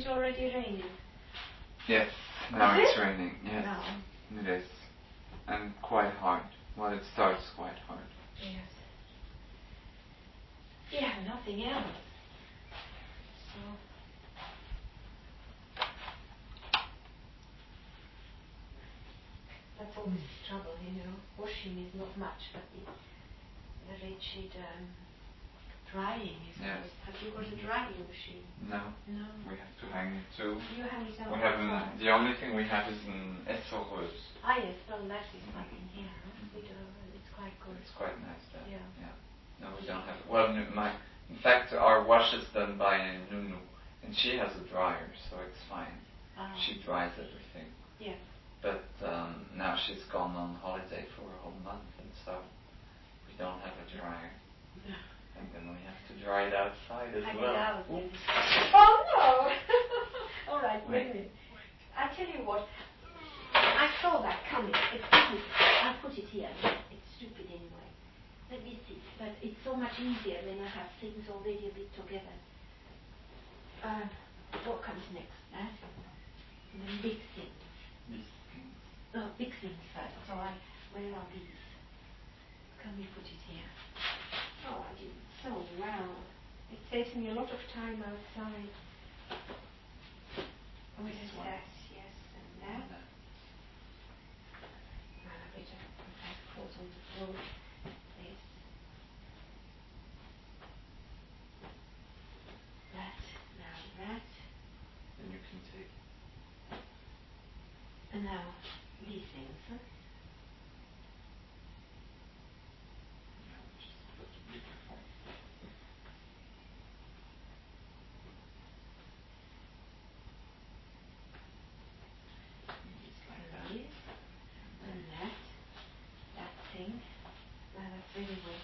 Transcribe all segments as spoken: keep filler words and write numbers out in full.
already raining? Yes, now Is it's it? raining. Yes, Now. it is. And quite hard. Well, it starts quite hard. Yes. You have nothing else. So. That's always the trouble, you know. Washing is not much, but the, the rigid um, drying is Yes. always. Have you got a drying machine? No. No. We have to hang it too. You hang it out. We have an, the only thing we have is an essoreuse. Ah yes, well that is like in here. Huh? We do, it's quite good. It's quite nice there. Yeah. yeah. No, we don't have. Well, no, my in fact, our wash is done by Nunu, and she has a dryer, so it's fine. Ah. She dries everything. Yeah. But um, now she's gone on holiday for a whole month, and so we don't have a dryer. And then we have to dry it outside as Hang well. it out. Oh no! All right, wait a minute. I tell you what. I saw that coming. It didn't. I put it here. It's stupid anyway. Let me see. But it's so much easier when I have things already a bit together. Uh, what comes next? That? And then big things. These things. Oh, big things first. So I, where are these? Can we put it here? Oh, I did so well. It saves me a lot of time outside. What is that? Yes, and that. Well, I better put that falls on the floor. This. That. Now that. Then you can take. And now these things, huh? Yeah, just have to be careful. Just like that. These. And that. That thing. Now that's really wet.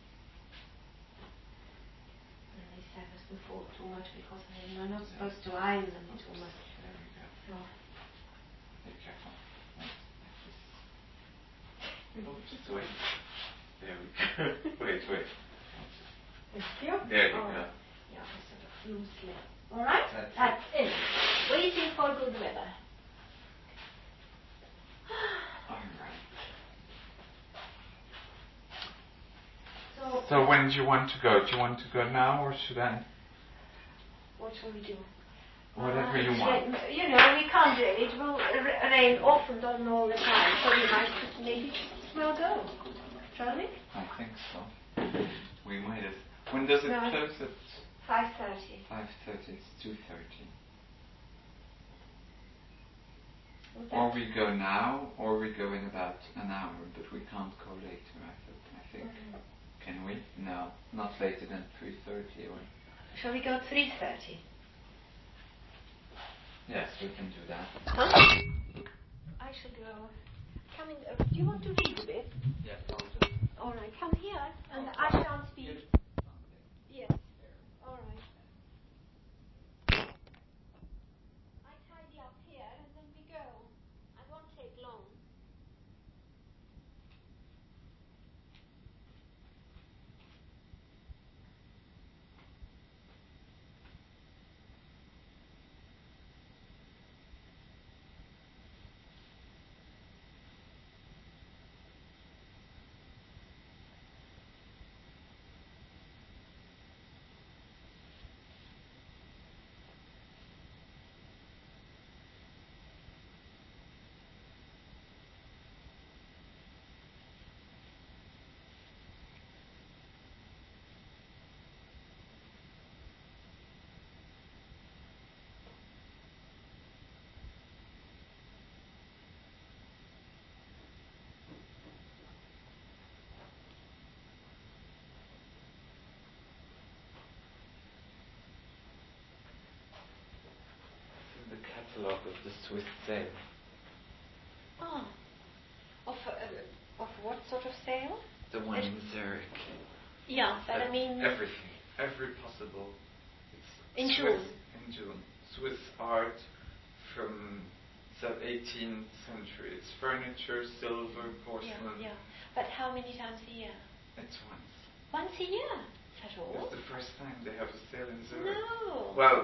And these I mustn't fall too much because I'm not supposed to iron them too much. There we go. So. Be careful. Oh, just wait. There we go. wait, wait. Thank you. There you oh. go. Yeah, sort of loosely. All right? That's, That's it. Waiting for good weather. All right. So, So when do you want to go? Do you want to go now or should I? what shall we do? Whatever uh, you want. Rain, you know, we can't really. It will r- rain off and on all the time, so we might just maybe well go. Shall we? I think so. We might have. When does it No, close at? five thirty. Five thirty. It's two thirty. Well, Or we go now, or we go in about an hour, but we can't go later. I think. I think. mm-hmm. Can we? No, not later than three thirty. Or. Shall we go three thirty? Yes, we can do that. Huh? I shall go. Come in. Uh, do you want to read a bit? Yes, I'll do. All right, come here, and I shall speak. Yes. All right. I tidy up here, and then we go. I won't take long. The catalogue of the Swiss sale. Ah. Of, uh, of what sort of sale? The one in Zurich. Yeah, but I mean... Everything. Every possible. It's in Swiss, June. In June. Swiss art from the eighteenth century. It's furniture, silver, porcelain. Yeah, yeah. But how many times a year? It's once. Once a year? Is that all? It's the first time they have a sale in Zurich. No. Well,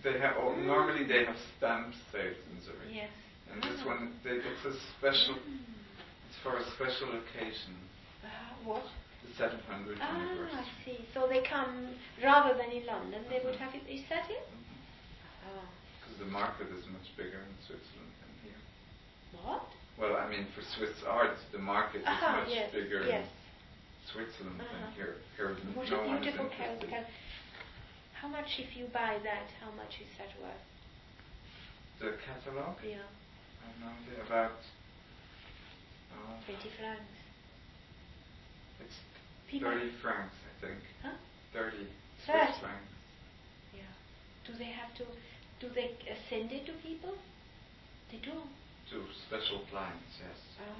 they have. Oh, normally they have stamp sales in Zurich. Yes. And this one, they, it's a special. It's for a special occasion. Uh, what? The seven hundredth Ah, anniversary. I see. So they come rather than in London. They mm-hmm. would have it. Is that it? Because mm-hmm. oh. the market is much bigger in Switzerland than here. What? Well, I mean, for Swiss art, the market is uh-huh, much yes, bigger yes. in Switzerland uh-huh. than here. Here, what no a one is beautiful interested. cal- How much, if you buy that, how much is that worth? The catalogue? Yeah. I have no idea. About uh, twenty francs. It's People thirty francs, I think. Huh? Thirty thirty. Swiss francs. Yeah. Do they have to? Do they uh, send it to people? They do. To special clients, yes. Um,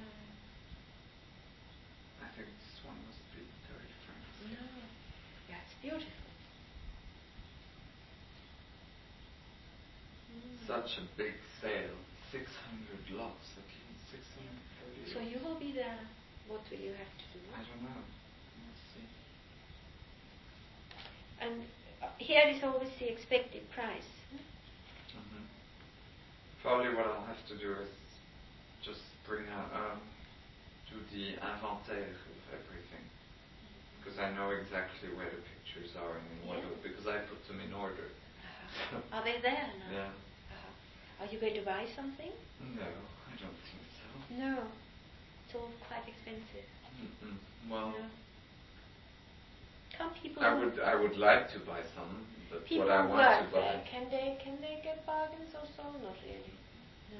I think this one must be thirty francs. No. Yeah, it's beautiful. Mm. Such a big sale. Six hundred lots, at least six hundred thirty. So you will be there. What will you have to do? I don't know. Let's see. And uh, here is always the expected price. Hmm? Mm-hmm. Probably what I'll have to do is just bring out, um, do the inventaire of everything. Because I know exactly where the pictures are and in what Yeah. order, because I put them in order. Uh-huh. Are they there now? Yeah. Uh-huh. Are you going to buy something? No, I don't think so. No. It's all quite expensive. Mm-mm. Well, no. Can people I would I would like to buy some, but people what I want work to buy. there, can they can they get bargains also? Not really. No.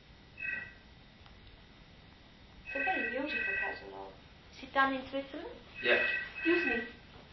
It's a very beautiful catalogue. Is it done in Switzerland? Yeah. Excuse me.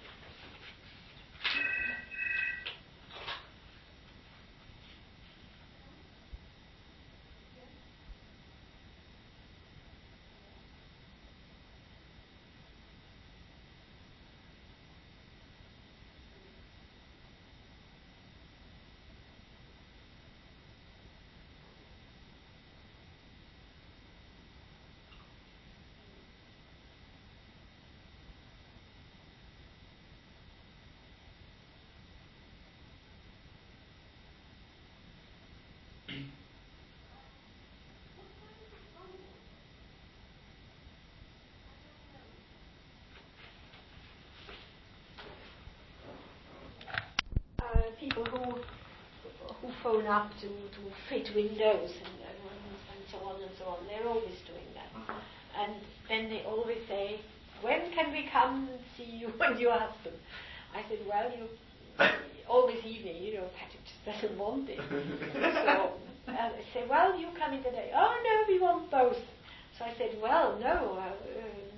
Uh, people who who phone up to, to fit windows and, uh, and so on and so on. They're always doing that. Uh-huh. And then they always say, when can we come and see you and your husband? I said, well, you always evening, you know, Patrick just doesn't want it. So uh, they say, well, you come in today. Oh, no, we want both. So I said, well, no, uh, um,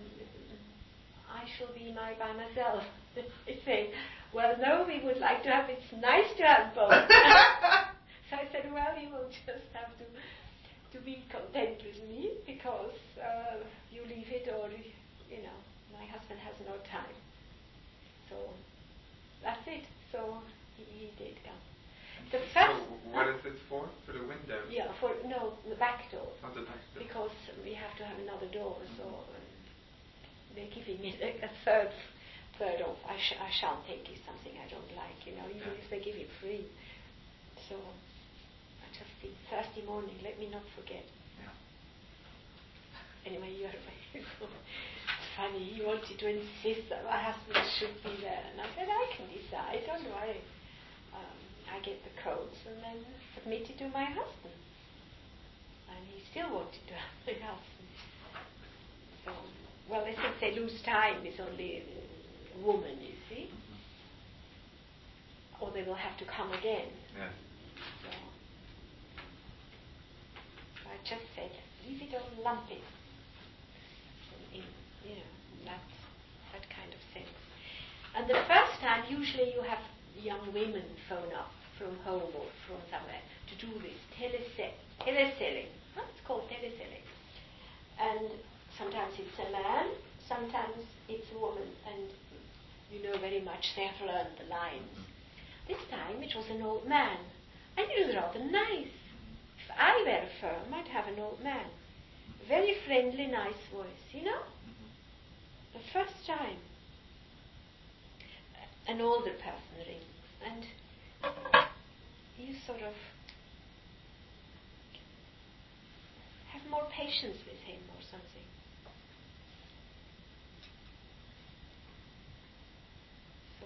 I shall be my by myself. They say, well, no, we would like to have, it's nice to have both. So I said, well, you will just have to to be content with me, because uh, you leave it, or, you know, my husband has no time. So that's it. So he, he did come. The first, so what uh, is it for? For the window? Yeah, for, no, the back door. Oh, the back door. Because we have to have another door, mm-hmm. so um, they're giving me a, a third third off. I, sh- I shan't take you something I don't like, you know, even yeah. if they give it free. So I just think Thursday morning, let me not forget. Yeah. Anyway, you're it's funny, he wanted to insist that my husband should be there, and I said, I can decide, don't worry. Um, I get the codes and then submit it to my husband. And he still wanted to have my husband. So, well, they said they lose time, it's only a woman, you see. Mm-hmm. Or they will have to come again. Yeah. So, I just said, leave it or lump it. In, you know, that, that kind of sense. And the first time, usually you have young women phone up from home or from somewhere to do this telese- teleselling. Huh? It's called teleselling. And sometimes it's a man, sometimes it's a woman, and you know very much they have learned the lines. This time it was an old man, and it was rather nice. If I were a firm, I'd have an old man. Very friendly, nice voice, you know? The first time. An older person rings, and you sort of have more patience with him or something. So,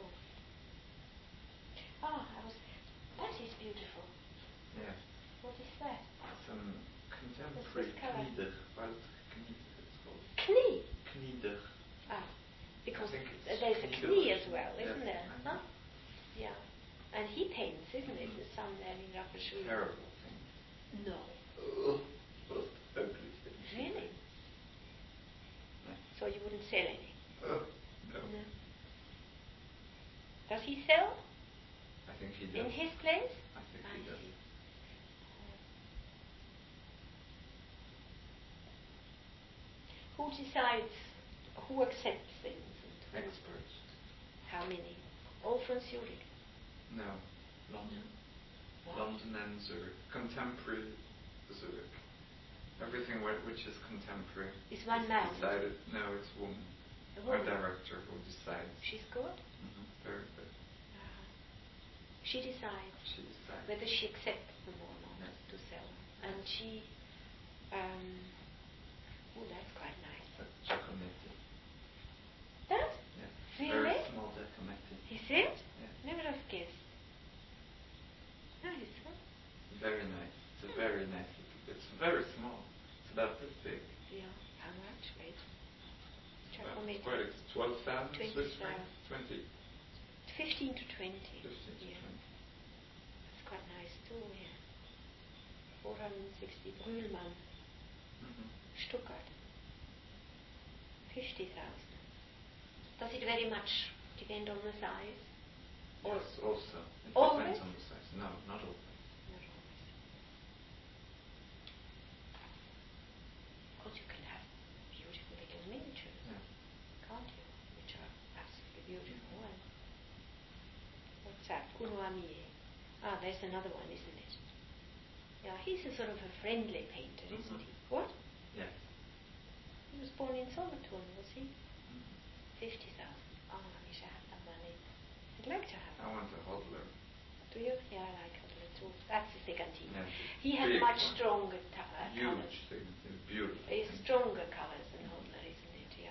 ah, I was. That is beautiful. Yeah. What is that? Some contemporary Knieder. What Knieder it's called? Knee. Knieder. Ah, because I think it's there's a Knieder. knee as well, isn't Yes, there? I Huh? know. Yeah. And he paints, isn't it? Mm. The son there in Rapperswil. Terrible thing. No. Ugh. Ugh. Ugly thing. Really? Yeah. So you wouldn't sell any? Ugh. No. No. Does he sell? I think he does. In his place? I think I he does. see. Who decides, who accepts things? And who- Experts. How many? All from Zurich? No. London. What? London and Zurich. Contemporary Zurich. Everything wh- which is contemporary. Is one is man? Decided. No, it's a woman. A Our woman? director who decides. She's good? Mm-hmm. Very good. Uh-huh. She decides She decides. whether she accepts them or not Yes. to sell. And she, um, oh, that's quite nice. That's Giacometti. That? Yes. Really? Very small Giacometti. Is it? Yeah. Never have guessed. Nice, huh? Very nice. It's a very nice little. It's very small. It's about this big. Yeah. How much, wait? Well, Giacometti. it's quite ex- twelve thousand twenty Swiss thousand. francs. Twenty. Fifteen to twenty. Fifteen to Yeah. twenty. That's quite nice too, yeah. four hundred sixty. Brühlmann. Mm-hmm. Stuttgart. fifty thousand. Does it very much depend on the size? Or Yes, also. It Always? depends on the size. No, not always. not always? Because you can have beautiful little miniatures, Yeah. can't you? Which are absolutely beautiful. And what's that? Uno Amie. Ah, there's another one, isn't it? Yeah, he's a sort of a friendly painter, isn't Mhm. he? What? Yes. He was born in Solothurn, was he? Mm-hmm. Fifty thousand. Oh, I wish I had that money. I'd like to have I want a hodler. Do you? Yeah, I like Hodler too. That's the Segantini. Yes, He has big much one. stronger ta- uh, Huge colours. thing. It's beautiful. It's thing. stronger colours than Hodler, isn't it? Yeah.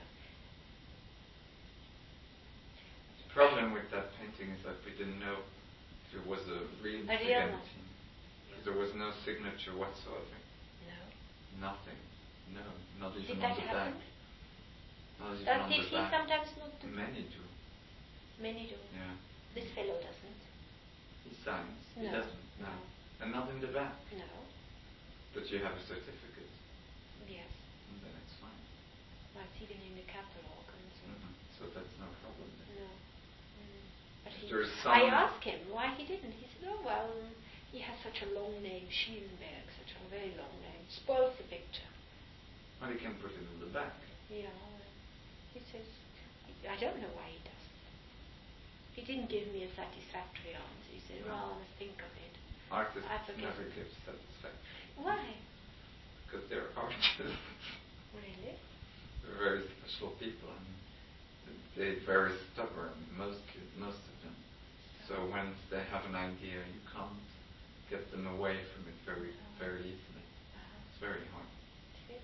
The problem with that painting is that we didn't know if it was a real A real one. Segantini. Because there was no signature whatsoever. No. Nothing. No, not even Did on that the happen? back. Not even Does on did the he back. sometimes not do? Many do. Many do. Yeah. This fellow doesn't. He signs. He No, doesn't. No. no. And not in the back. No. But you have a certificate. Yes. And then it's fine. Well, it's even in the catalogue and so. Mm-hmm. So that's no problem then. No. Mm. But If he, there is I some- asked him why he didn't. He said, oh, well, he has such a long name, Schielenberg, such a very long name. Spoils the picture. Well, you can put it in the back. Yeah. He says, I don't know why he doesn't. He didn't give me a satisfactory answer. He said, well, I must think of it. Artists I forget. never give satisfaction. Why? Because they're artists. Really? They're very special people and they're very stubborn, most most of them. So when they have an idea, you can't get them away from it very very easily. Uh-huh. It's very hard. Is it?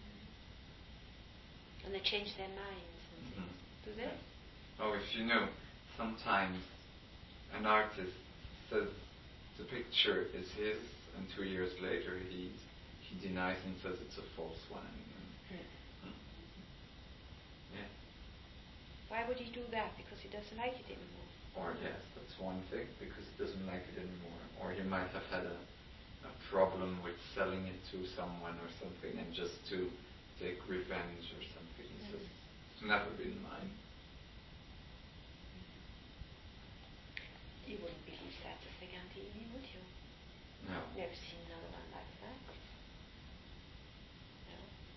Mm. And they change their minds and things. Mhm. Do they? Yeah. Oh, if you know, sometimes an artist says the picture is his, and two years later he he denies and says it's a false one. And, Hmm. mm. Yeah. Why would he do that? Because he doesn't like it anymore. Or yes, that's one thing, because he doesn't like it anymore. Or he might have had a, a problem with selling it to someone or something, and just to take revenge or something. He says, it's never been mine. You wouldn't believe that as a Gandini, would you? No. Never seen another one like that. No.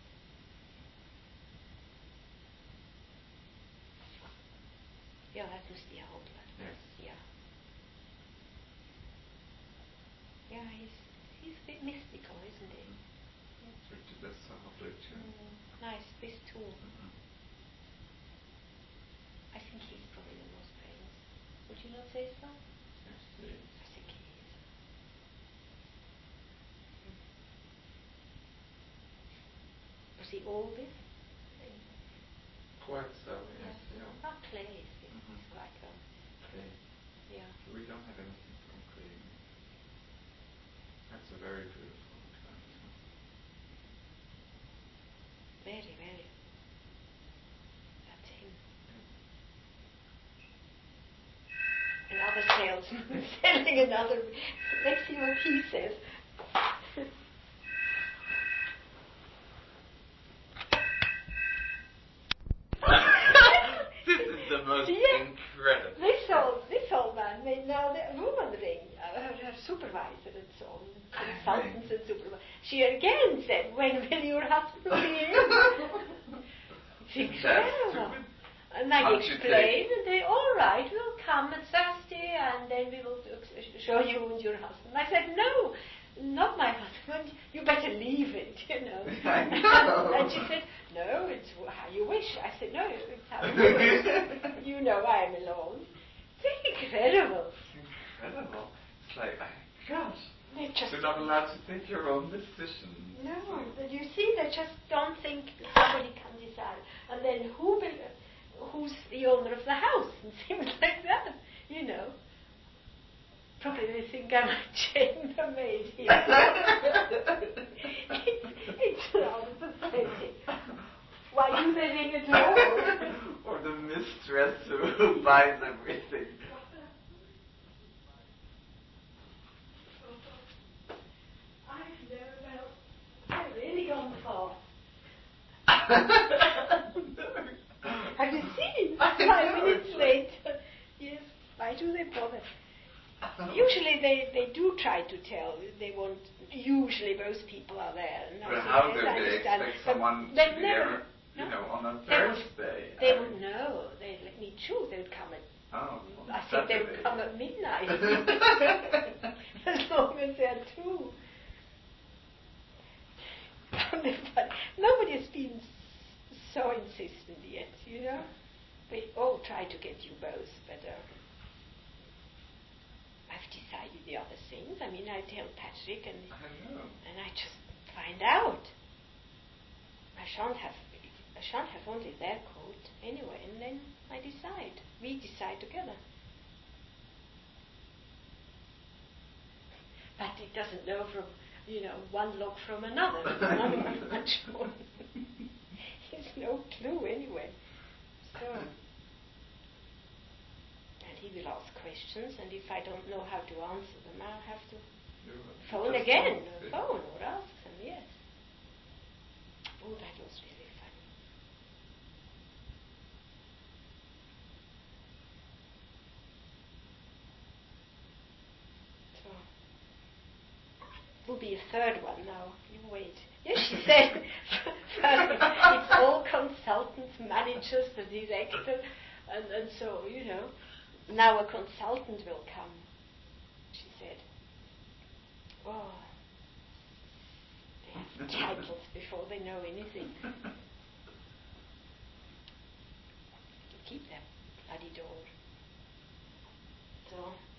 Yeah, that must be a Hodler. Yes. Yeah. Yeah, he's he's a bit mystical, isn't he? Richard, that's a Hodler too. Mm, nice, this too. Mhm. I think he's probably the most famous. Would you not say so? Yes, it is. I think he is. see all this? Quite so, yes. Yes. Yeah. Not clay, you see. Mhm. It's like a, Clay. yeah. We don't have anything from clay. That's a very beautiful plant. Very, very. That's him. Another salesman selling another. Let's see what he says. This is the most Yeah. incredible. This old, this old man made now the woman ring, uh, her, her supervisor and so on, consultants and supervisor. She again said, "When will your husband be in?" It's That's incredible. stupid. And I Can't you explained, and they, all right, we'll come on Thursday, and then we will uh, show you and your husband. I said, no, not my husband. You better leave it, you know. I know. And she said, no, it's how you wish. I said, no, it's how you wish. You know I am alone. It's incredible. It's incredible. It's like, oh, gosh. They just You're not allowed to take your own decisions. No, but you see, they just don't think somebody can decide. And then who will, who's the owner of the house and things like that, you know. Probably they think I'm a chambermaid here. it's, it's rather pathetic. Why do they ring at all? Or the mistress who buys everything. I've never, well, I've really gone far. Have you seen? Five minutes later. Yes. Why do they bother? Usually they, they do try to tell. They want. Usually most people are there. And But I how think do yes, I they understand. expect But someone they to be never, there, you no. know, on a They would- Thursday? They I would mean, know. They let me choose. They would come at. Oh, on I think they would Saturday. come at midnight. As long as they're true. But nobody has been s- so insistent yet, you know. They all try to get you both, but uh, I've decided the other things. I mean, I tell Patrick, and I know. and I just find out. I shan't have I shan't have only their coat anyway, and then I decide. We decide together. But it doesn't know from, you know, one lock from another. Much more. There's no clue anyway. So, and he will ask questions, and if I don't know how to answer them, I'll have to You phone just again, don't or see. phone or ask them. Yes. Oh, that was really funny. So, will be a third one now. You wait. Yes, she said. It's all consultants, managers, the director, and, and so, you know. Now a consultant will come, she said. Oh, they have titles before they know anything. Keep that bloody door. So,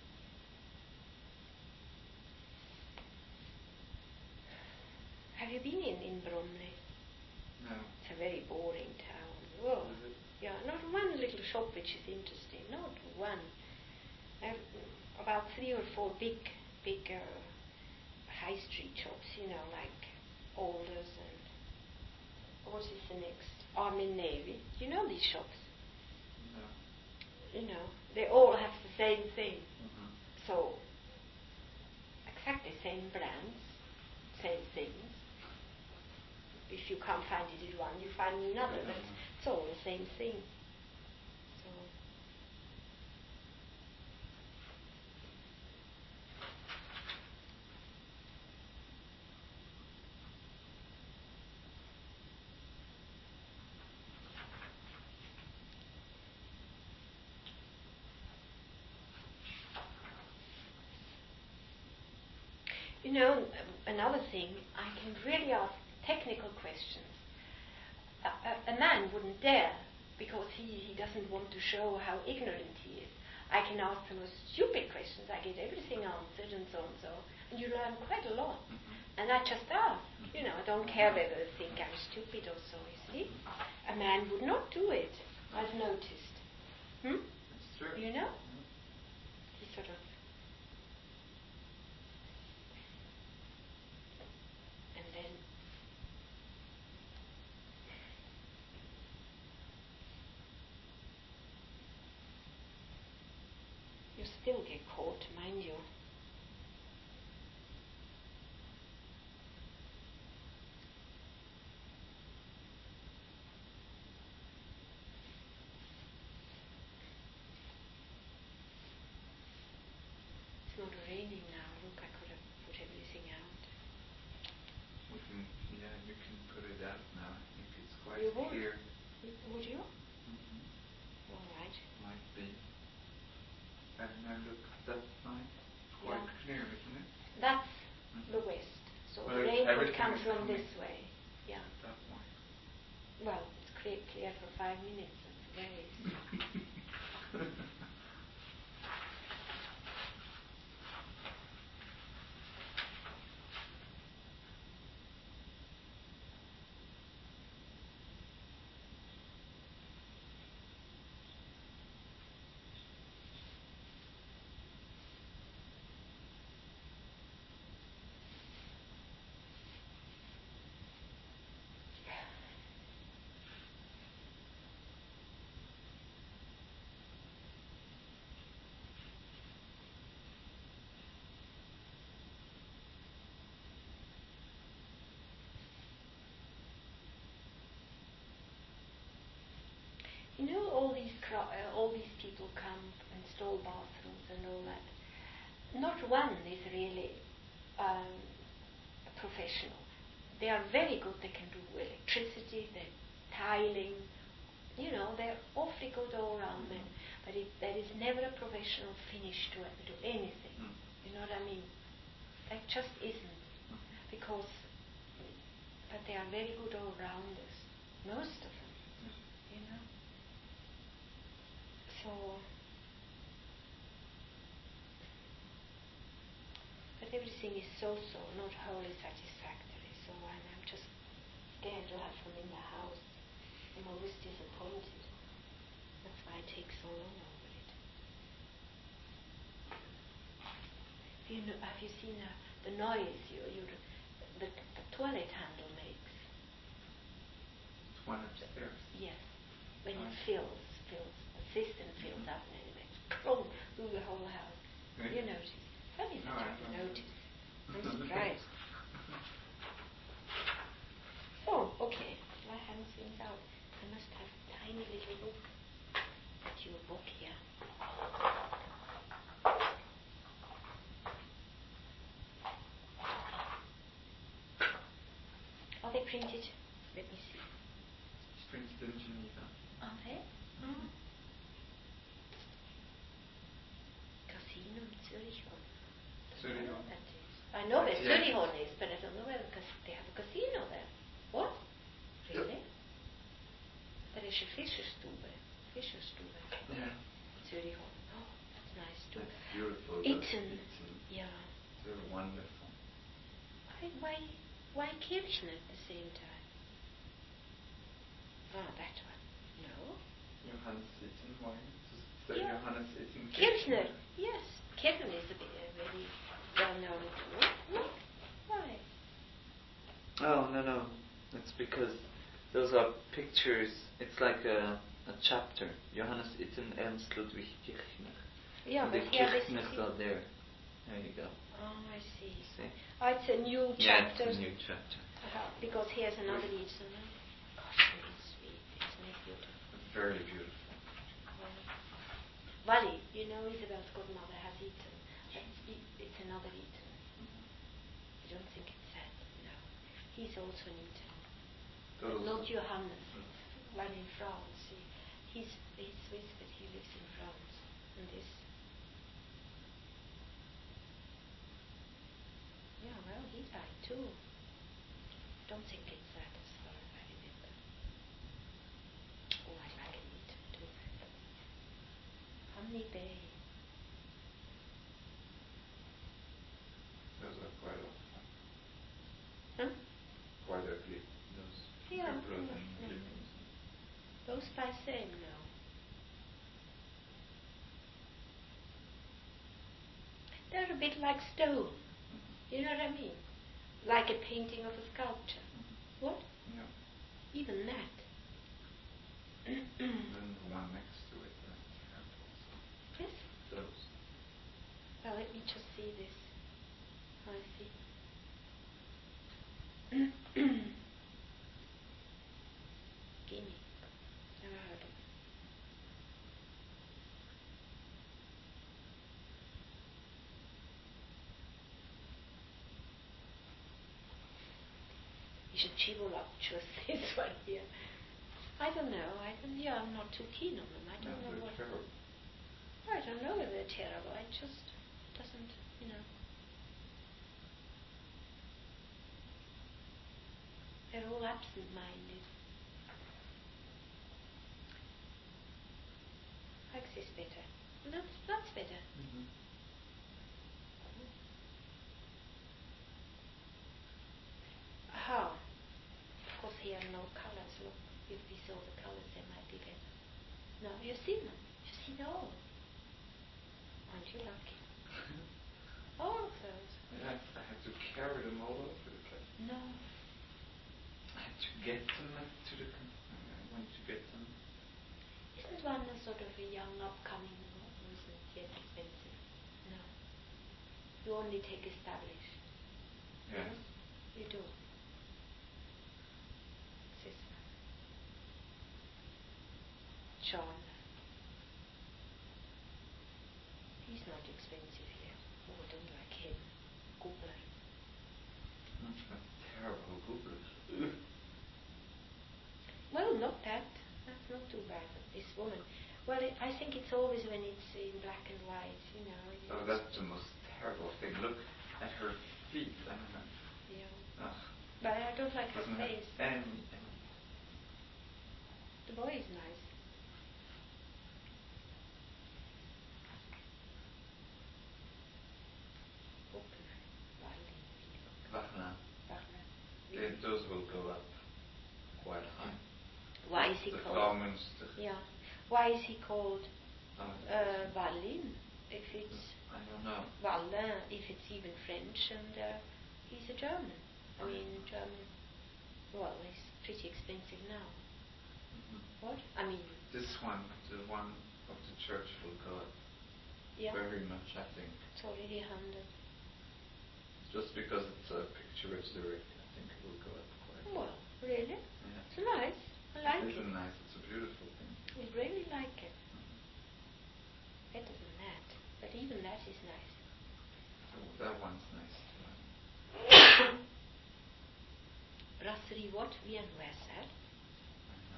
have you been in, in Bromley? No. It's a very boring town. Oh, Is it? yeah, not one little shop which is interesting. Not one. I have about three or four big, big uh, high street shops. You know, like Alders and what is the next? Army Navy. Do you know these shops? No. You know, they all have the same thing. Mhm. So, exactly same brands, same things. If you can't find it in one, you find another, but it's all the same thing. So, you know, another thing, I can really ask technical questions. A, a, a man wouldn't dare, because he, he doesn't want to show how ignorant he is. I can ask the most stupid questions. I get everything answered and so and so. And you learn quite a lot. Mhm. And I just ask. Mhm. You know, I don't care whether they think I'm stupid or so, you see. A man would not do it, I've noticed. Hmm? It's true. You know? He sort of... And then... You still get caught, mind you. It's not raining now. Look, I could have put everything out. We can, yeah, you can put it out now. I think it's quite You would? clear. Would you? Mm-hmm. All right. Might be. And now look, that's fine. It's quite Yeah. clear, isn't it? That's Mhm. the west. So Well, the it's- rain would everything come is from coming this way. Yeah. That one. Well, it's clear, clear for five minutes. That's very easy. You know, all these cro- uh, all these people come, install bathrooms and all that. Not one is really um, a professional. They are very good. They can do electricity, they're tiling. You know, they're awfully good all around men. But it, there is never a professional finish to uh, do anything. Mm. You know what I mean? There just isn't. Because, but they are very good all rounders. Most of them. You know? So, but everything is so-so, not wholly satisfactory. So I'm, I'm just scared to have them in the house. I'm always disappointed. That's why I take so long over it. You know, have you seen uh, the noise you, you, the, the toilet handle makes? It's one upstairs. Yes. When it Oh. fills, fills, the system fills up and it makes clunk through the whole house. Really? You notice? Funny No, that I you don't. notice. I'm surprised. So, okay, I hand things out. I must have a tiny little book. Get you a book here. Are they printed? Let me see. It's printed in Geneva. Are they? Mm-hmm. Casino in Zurich. Zurich. I know that is. I know where Yeah. Zurich is, but I don't know where because they have a casino there. What? Really? There is a Fischerstube. Fischerstube. Yeah. Zurich. Oh, that's nice too. That's beautiful. Itten. That's Itten. Yeah. They're wonderful. Why, why, why Kirchner at the same time? Oh, that one. No. Johannes Itten, why? So Yeah. Johannes Itten. Kirchner. Yes. Kirchner is a, bit, a very well-known too. Look. Why? Oh, no, no. It's because those are pictures. It's like a, a chapter. Johannes Itten, Ernst Ludwig Kirchner. Yeah, And but the here this Kirchners is... are there. There you go. Oh, I see. See? Oh, it's a new Yeah, chapter. it's a new chapter. Uh-huh, because here's another Eton. Gosh, it's sweet. Isn't it beautiful? It's very beautiful. Yeah. Wally, you know Isabel's godmother has Eton. It's, it's another Eton. You don't think it's that? No. He's also an Eton. But Those- not Johannes. One in France. He, he's, he's Swiss, but he lives in France. And this... Yeah, well, he died too. Don't think it's that as far as I remember. Oh, I like an Eton too. Hamney Bay. Those are quite a lot of fun. Huh? quite ugly. Those Yeah, blue no, and no, green. no. Those by same, no. They're a bit like stone. You know what I mean? Like a painting of a sculpture. Mm-hmm. What? Yeah. Even that. And then the one next to it, that's terrible. So Yes? those. Well, let me just see this. I see. Guinea. Never heard of it. Is it voluptuous, this one here? I don't know. I don't, yeah, I'm not too keen on them. I don't No, know they're what. terrible. I don't know whether they're terrible. It just doesn't, you know. They're all absent-minded. Likes this better. That's, that's better. Mm-hmm. Aha. Of course, here are no colors. Look, if we saw the colors, they might be better. No, you've seen them. You've seen all. Aren't you lucky? All of those. Yeah, I had to carry them all over the place. No. I had to get them like, to the. Con- I went to get them. Isn't one a sort of a young upcoming who isn't yet expensive? No. You only take established. Yes. No? You do. This one. John. He's not expensive here. Oh, I don't like him. Gubler. Mm, That's terrible googlers. Well, not that. That's not too bad. This woman. Well, it, I think it's always when it's in black and white, you know. Oh, that's the most terrible thing. Look at her feet. I don't know. Yeah. Ugh. But I don't like her Doesn't have face. any, any. The boy is nice. Buckler. Walding. Wagner. Wagner. Yeah, those will go up quite high. Why is he the called? Frauenmünster. Yeah. Why is he called Oh, uh, Wallin? If it's I don't know. Wallin, if it's even French, and uh, he's a German. I mean, German. Well, he's pretty expensive now. Mhm. What? I mean, This one, the one of the church, will go up yeah, very much, I think. it's already a hundred. Just because it's a picture of Zurich, I think it will go up quite. Well, really? Yeah. It's nice. I like It it. is nice. It's a beautiful thing. I really like it. Mhm. Better than that. But even that is nice. Oh, that one's nice too. Brasserie what? Wien, where's that? Uh-huh.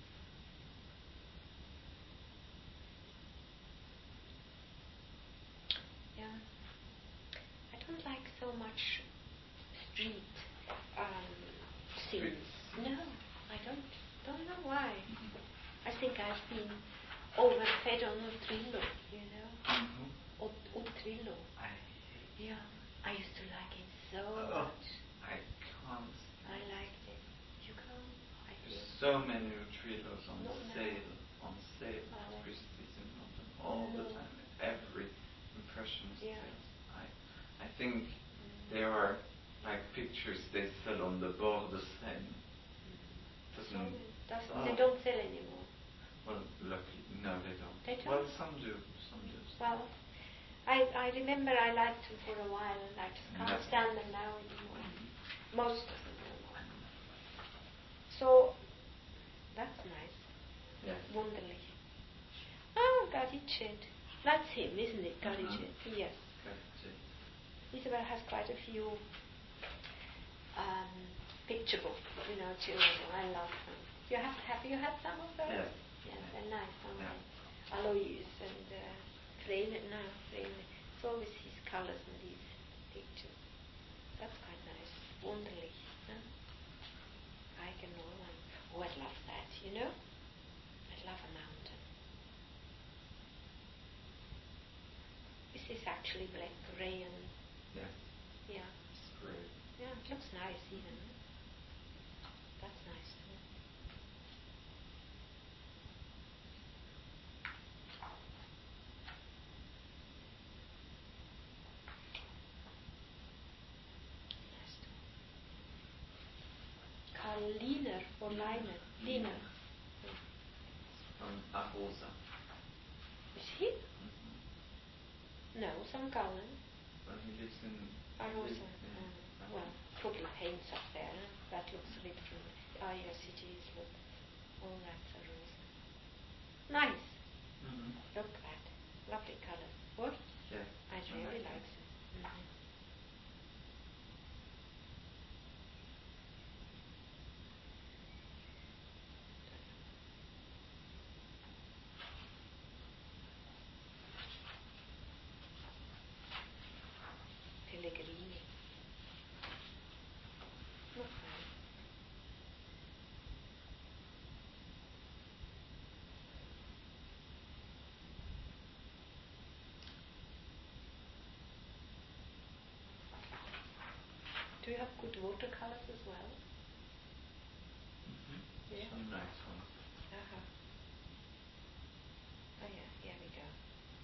Yeah. I don't like so much street um, scenes. Streets. No, I don't. Don't know why. Mhm. I think I've been overfed on Utrillo, you know. Mhm. Ut- Utrillo. I hate. Yeah. I used to like it so Oh, much. I can't. I liked it. You can't. I There's feel. so many Utrillos on Not now. sale, on sale Ah, at well. Christie's in London all the No. time. Every impressionist Yeah. sales. I, I think Mm. they are like pictures they sell on the bord de Seine. So Doesn't. doesn't, oh. they don't sell anymore. Well, luckily, no, they don't. They don't? Well, some do. Some do. Well, I, I remember I liked them for a while and I just can't No. stand them now anymore. Mhm. Most of them anymore. So, that's nice. Yes. Wunderlich. Oh, Gadicet. That's him, isn't it, Gadicet? Mhm. Yes. Gotcha. Isabel has quite a few um, picture books, you know, children. I love them. You have, have you had some of those? Yes. Yes, they're nice, aren't Yeah. they? Alois and uh, Frele, no, Frele. It's always his colors and these pictures. That's quite nice. Wunderlich. Huh? Eigen Norway. Oh, I'd love that, you know? I'd love a mountain. This is actually black, grey and, Yes. yeah. It's great. Yeah, it looks nice even. That's nice too. Nice too. Karl Liner or Liner? Liner. From Arosa. Is he? Mm-hmm. No, Saint Gallen. Well, he lives in Arosa. lives in Uh, well, probably paints up there. Huh? That looks a bit from. Ah, yes, it is. Look. Oh, that's Arosa. Nice. Mm-hmm. Look at that. Lovely colour. What? Yeah. I really like like it. them. Mm-hmm. Pellegrini. Not bad. Do you have good watercolors as well? Mm-hmm. Yeah. Some nice ones. Uh-huh. Oh yeah, here we go.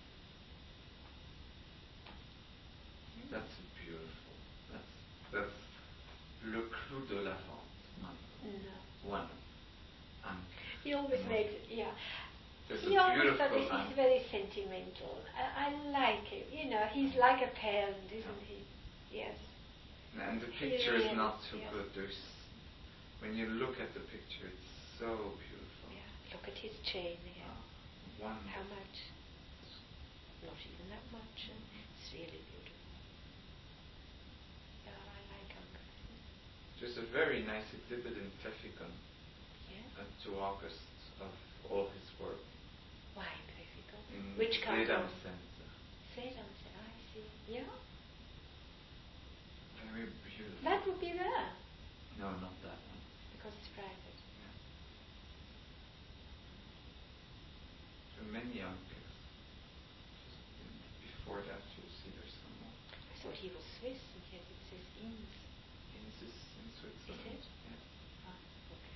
That's beautiful. That's that's Le Clou de la Vente. No. One. Um, He always one. makes it, yeah. There's He a always beautiful thought this one. is very sentimental. I, I like him. You know, he's like a parent, isn't he? Yes. And the He picture really is not too yeah. good. There's, when you look at the picture, it's so beautiful. Yeah. Look at his chain here. Uh, one. How much? Not even that much. And it's really beautiful. Yeah, I like Uncle. There's a very nice exhibit in Pfäffikon Yeah. uh, to August of all his work. Why in Pfäffikon? In Which canton? Sedam Center. Sedam Center. I see. Yeah. Very beautiful. That would be there. No, not that one. Because it's private. Yeah. There are many uncles. Before that, you'll see there's some more. I thought he was Swiss, and yet it says Ins. Ins is in Switzerland. Is it? Yes. Ah, okay.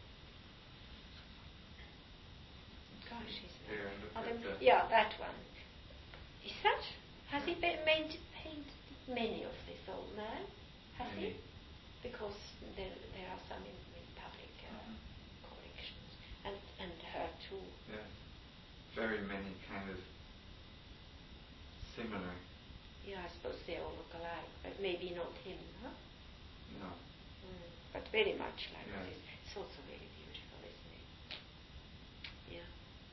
Gosh, he's Here, nice. look Oh, at then- that. yeah, that one. Is that? Has Yeah. he been made, painted many of this old man? Has Many. he? Because there, there are some in, in public uh, Mhm. collections, and and her too. Yes. Very many kind of similar. Yeah, I suppose they all look alike, but maybe not him, huh? No. Mm, but very much like Yes. this. It's also very beautiful, isn't it? Yeah.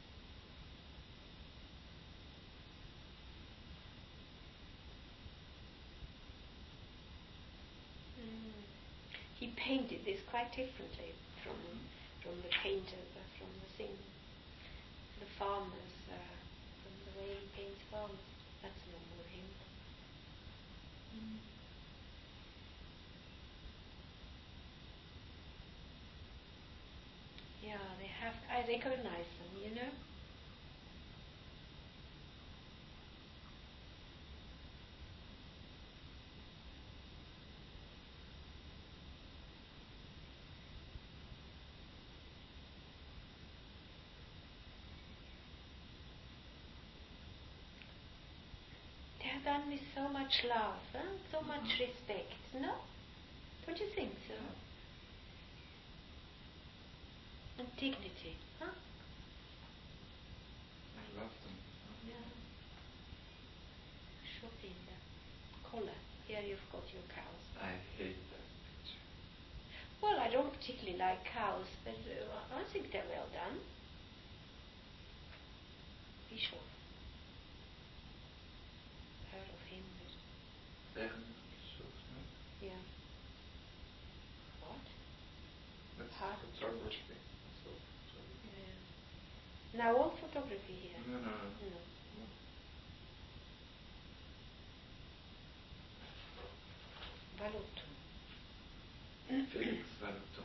Mm. He painted this quite differently from from the painters, uh, from the thing, the farmers, uh, from the way he paints farmers. That's no more him. Mm. Yeah, they have. I recognize them, you know. They are done with so much love, huh? So Mhm. much respect, no? Don't you think so? Yeah. And dignity, huh? I love them. Yeah. Shopping. Collar. Here you've got your cows. I hate that picture. Well, I don't particularly like cows, but uh, I think they're well done. Bischoff. Heard of him? Bernard Bischoff, no? Yeah. What? That's Hard photography. That's all photography. Yeah. Now all photography here. No, no, no. No. Vallotto. Felix Vallotton.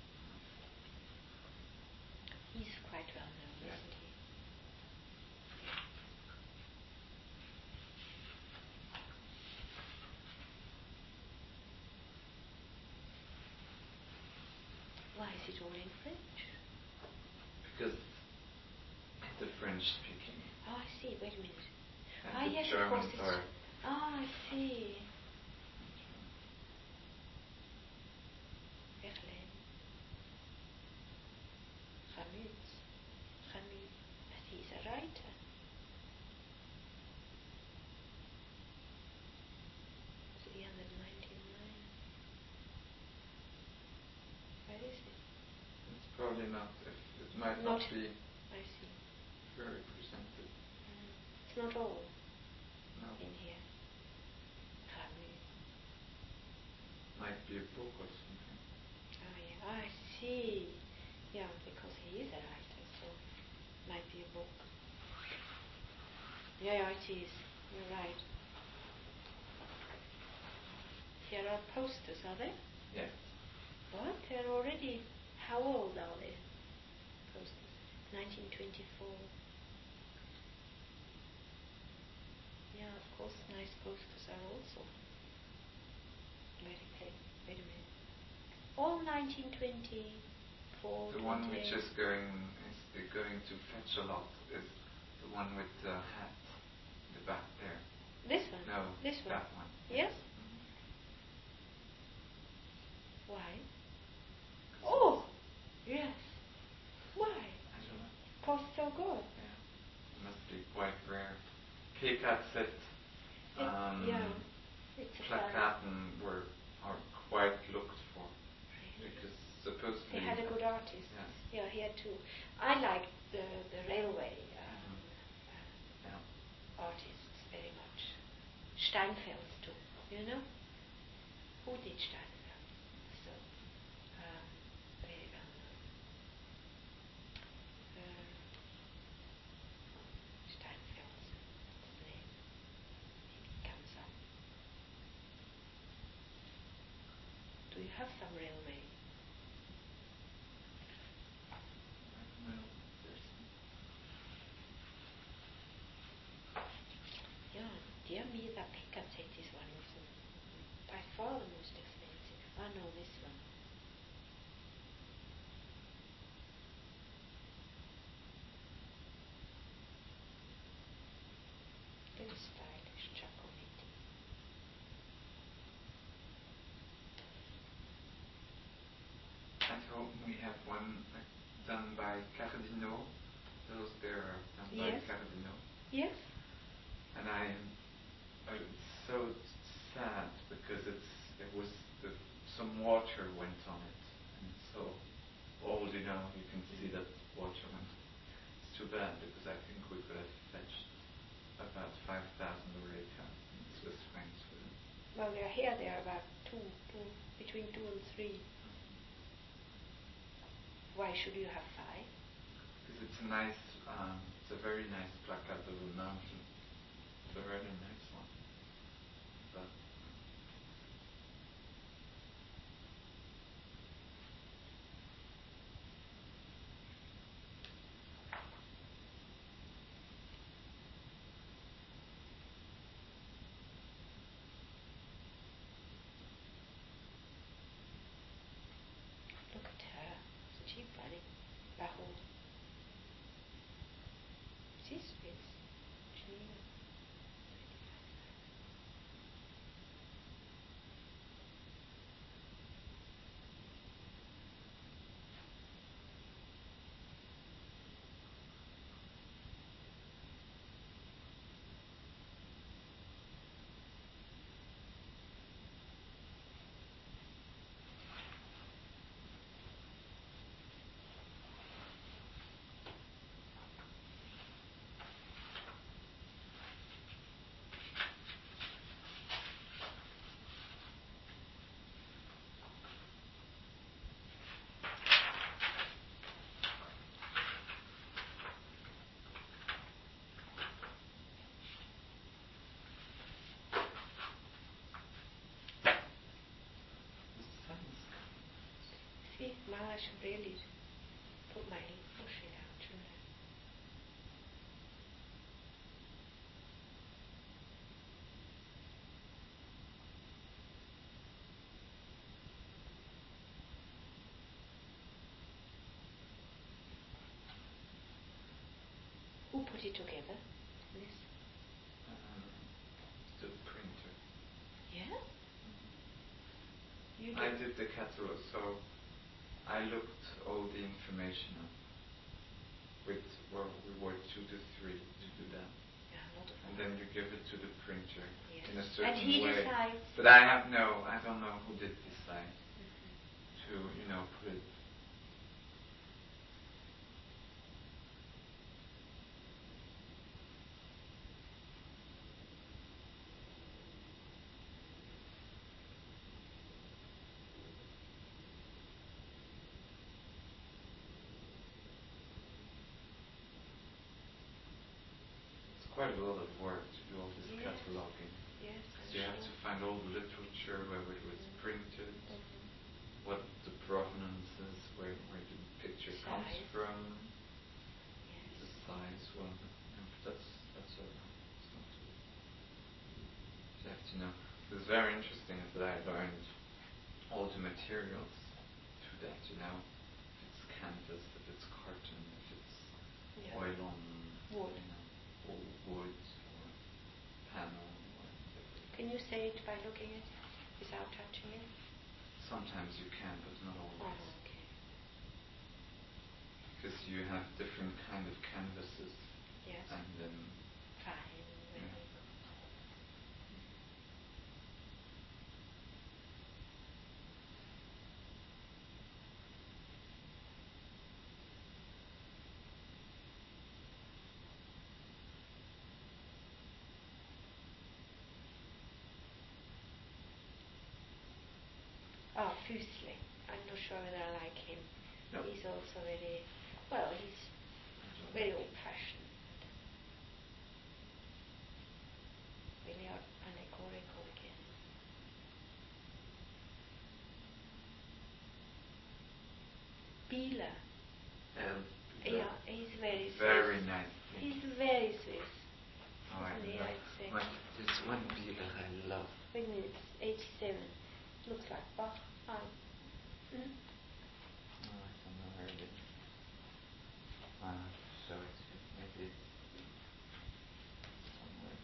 He's quite well known, Yeah. isn't he? Why is it all in French? Because the French speaking Oh, I see. Wait a minute. and Ah, the yes, of Germans course. are. It's, ah, I see. Verlaine. Ramus. Ramus. But he's a writer. three hundred ninety-nine. Where is it? It's probably not. If it might Not- not, be I see. very presented. Mm. It's not all No, in here. Ramus. might be a book or something. Ah, yeah. I see. Yeah, because he is a writer, so might be a book. Yeah, yeah, it is. You're right. Here are posters, are they? Yes. What? They're already... How old are they? Posters. nineteen twenty-four. Yeah, of course, nice posters are also very plain. Wait a minute. All nineteen twenty-four, The one which twenty-eight. is going is uh, going to fetch a lot is the one with the hat, the back there. This one? No, This one? that one. Yes? Mhm. Why? Oh! Yes. Why? I don't know. Cost so good. Yeah, it must be quite rare. Keycaps at It- um, yeah. It's a fun. Plakaten were are quite looked for Really? because supposedly He had a good artist. Yes. Yeah, he had two. I like the the railway um, Mhm. uh, Yeah. artists very much. Steinfeld too. You know? Who did Steinfeld? So um, very well known. Uh, Steinfeld's his name. It comes up. Do you have some railway? Well, there's Yeah, dear me, that pickup tape, this one is uh, by far the most expensive. Ah, no, this one. Very stylish, Giacometti. At home we have one uh, done by Cardinaux. Those there are done Yes. by Cardinaux. Yes? And I am uh, it's so sad because it's it was the, some water went on it and it's so old, you know, you can see that water went. It's too bad because I think we could have fetched about five thousand or eight thousand Swiss francs for it. Well, they are here, they are about two, two, between two and three. Why should you have five? Because it's a nice, um, it's a very nice placard of a mountain. It's a really nice one. But Look at her. It's cheap, buddy. Bajo. This is Geneva. the sun's See, now I should really put my bushy down, shouldn't I? it together? This? Um, the printer. Yeah? You I did? did the catalog, so I looked all the information up. With well, we were two to three to do that, Yeah, not a and then you give it to the printer Yes. in a certain And he way. decides. But I have no, I don't know who did decide to, you know, put it. It's quite a lot of work to do all this Yes. cataloging. Yes, Because I'm you have sure. to find all the literature, where it was printed, Mhm. what the provenance is, where, where the picture comes Size. from, Yes. the size. Well, you know, that's that's all right. It's not too. You have to know. What's very interesting is that I learned all the materials through that. You know, if it's canvas, if it's carton, if it's Yeah. oil on Wood. you know, or wood or panel. Or Can you say it by looking at it without touching it? sometimes you can, but not always. Oh, okay. Because you have different kind of canvases, Yes. and then Fine. yeah. Oh, Fuseli. I'm not sure whether I like him. No. He's also very, well, he's very old-fashioned. Really allegorical again. Bieler. Um, Yeah, he's very Swiss. very nice. He's very Swiss. Oh, I Isn't he, love. I'd say. What, there's one Bieler I love. Wait a minute, it's eighty-seven. Looks like Bach. Ah. Mm. Oh, I don't know where it is. I have to show it to you. Maybe it's somewhere.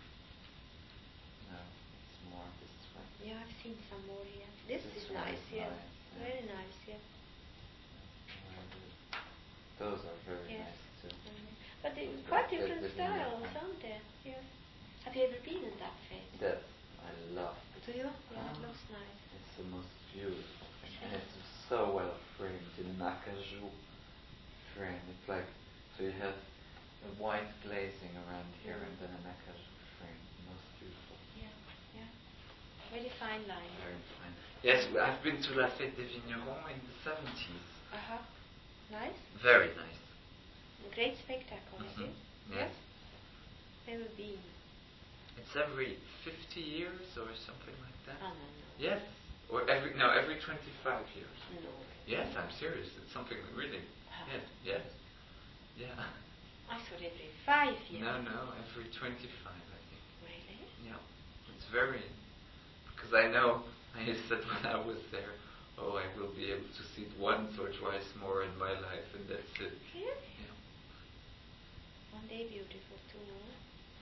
No, it's more this way. Yeah, I've seen some more here. This, This is one nice, is yeah. nice, yeah. Very nice, yeah. Where it is. Those are very Yes. nice too. Mhm. But they Those quite are the- different the Wiener styles, kind. aren't there? Yes. Have you ever been in that face? That I love. Do you? Yeah, Ah. it looks nice. It's the most beautiful thing, and it's so well framed in an acajou frame. It's like, so you have a white glazing around here and then an acajou frame. Most beautiful. Yeah, yeah. Very fine line. Very fine. Yes, I've been to La Fête des Vignerons in the seventies. Uh-huh. Nice. Very nice. A great spectacle, is Mhm. it? Yes. Never been. It's every fifty years or something like that. Oh, no, no. Yes. Or every, no, every twenty-five years. No. Yes, I'm serious. It's something really. Huh. Yes, yes. Yeah. I thought every five years. No, no, every twenty-five, I think. Really? Yeah. It's very. Because I know, I said when I was there, oh, I will be able to see it once or twice more in my life, and that's it. Really? Yeah. One day beautiful too. Huh?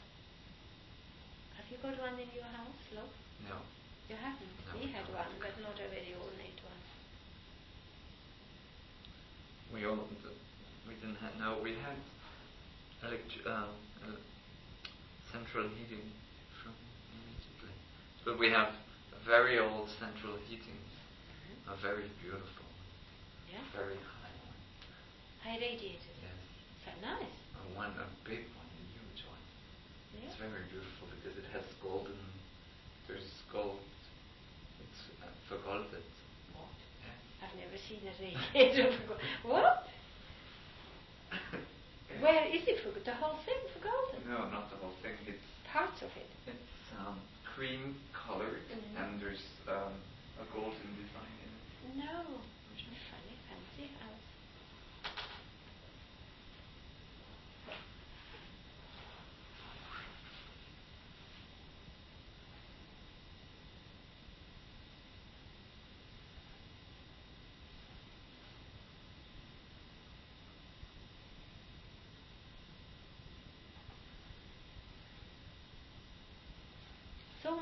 Have you got one in your house, look? No. You haven't? No, We we had don't. one, but not a very ornate one. We all. We didn't have. No, we had elect- uh, uh, central heating from immediately. But we have a very old central heating. Mm-hmm. A very beautiful, Yeah? very high one. High radiated. Yes. So nice. A one, a big one, a huge one. Yeah. It's very beautiful because it has golden. There's gold. It's uh, vergoldet. What? Yes. I've never seen a radiator. What? Where is it for the whole thing for golden? No, not the whole thing. It's Parts of it. it's um, cream colored, Mhm. and there's um, a golden design in it. No. Funny, fancy house.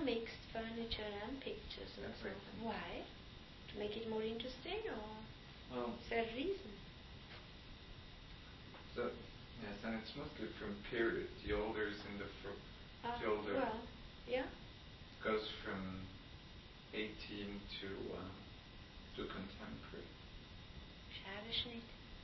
mixed furniture and pictures and so on. Everything. Why? To make it more interesting, or Well, is there a reason? So, yes, and it's mostly from period. The older is in the fr- Ah, the older well, yeah. goes from eighteen to uh, to contemporary. Scheibenschnitt.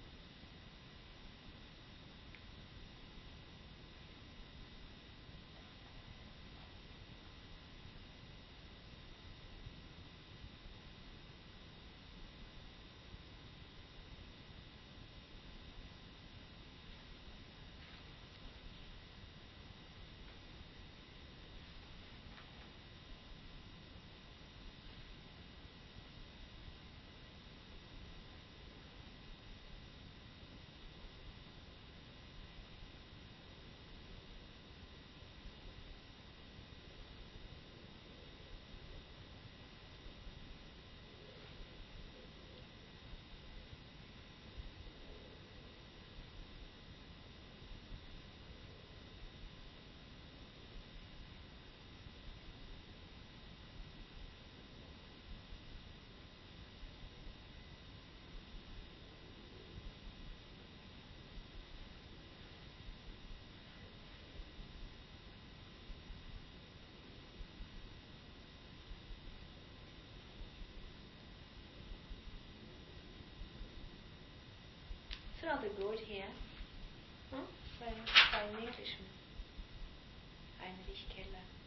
It's rather good here. Huh? By, by an Englishman. Heinrich Keller.